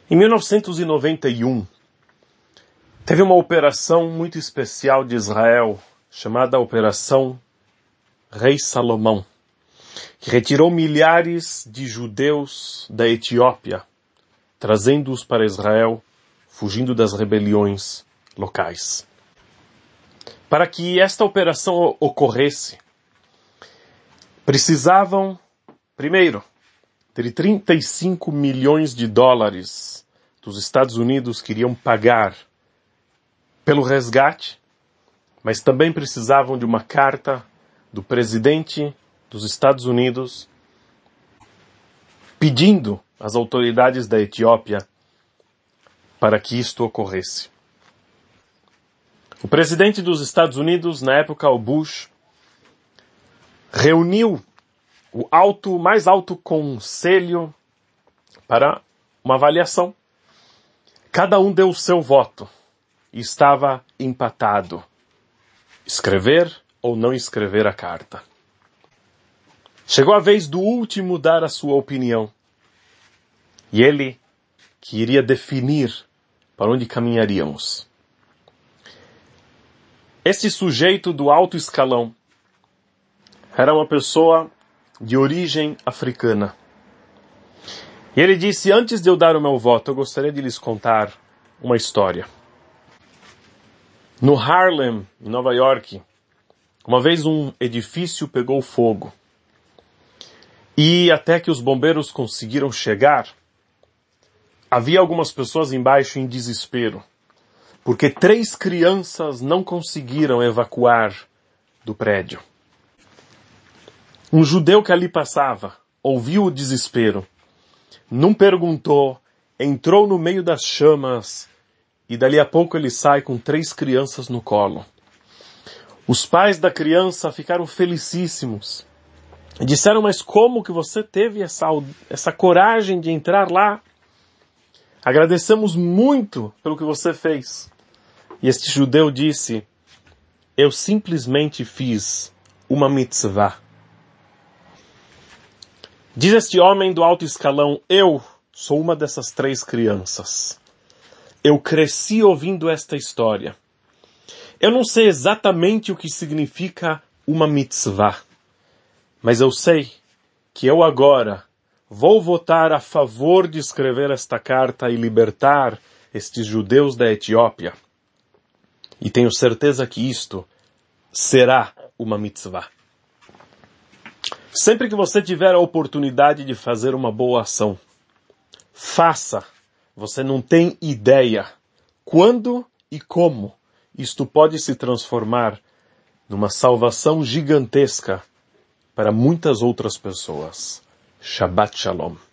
Em 1991, teve uma operação muito especial de Israel, chamada Operação Rei Salomão, que retirou milhares de judeus da Etiópia, trazendo-os para Israel, fugindo das rebeliões locais. Para que esta operação ocorresse, precisavam, primeiro, de 35 milhões de dólares dos Estados Unidos que iriam pagar pelo resgate, mas também precisavam de uma carta do presidente dos Estados Unidos pedindo às autoridades da Etiópia para que isto ocorresse. O presidente dos Estados Unidos, na época, o Bush, reuniu o mais alto conselho para uma avaliação. Cada um deu o seu voto e estava empatado. Escrever ou não escrever a carta. Chegou a vez do último dar a sua opinião. E ele que iria definir para onde caminharíamos. Este sujeito do alto escalão era uma pessoa de origem africana. E ele disse, antes de eu dar o meu voto, eu gostaria de lhes contar uma história. No Harlem, em Nova York, uma vez um edifício pegou fogo. E até que os bombeiros conseguiram chegar, havia algumas pessoas embaixo em desespero, porque 3 crianças não conseguiram evacuar do prédio. Um judeu que ali passava, ouviu o desespero, não perguntou, entrou no meio das chamas e dali a pouco ele sai com 3 crianças no colo. Os pais da criança ficaram felicíssimos. E disseram, mas como que você teve essa coragem de entrar lá? Agradecemos muito pelo que você fez. E este judeu disse, eu simplesmente fiz uma mitzvah. Diz este homem do alto escalão, eu sou uma dessas 3 crianças. Eu cresci ouvindo esta história. Eu não sei exatamente o que significa uma mitzvah, mas eu sei que eu agora vou votar a favor de escrever esta carta e libertar estes judeus da Etiópia. E tenho certeza que isto será uma mitzvah. Sempre que você tiver a oportunidade de fazer uma boa ação, faça. Você não tem ideia quando e como isto pode se transformar numa salvação gigantesca para muitas outras pessoas. Shabbat Shalom.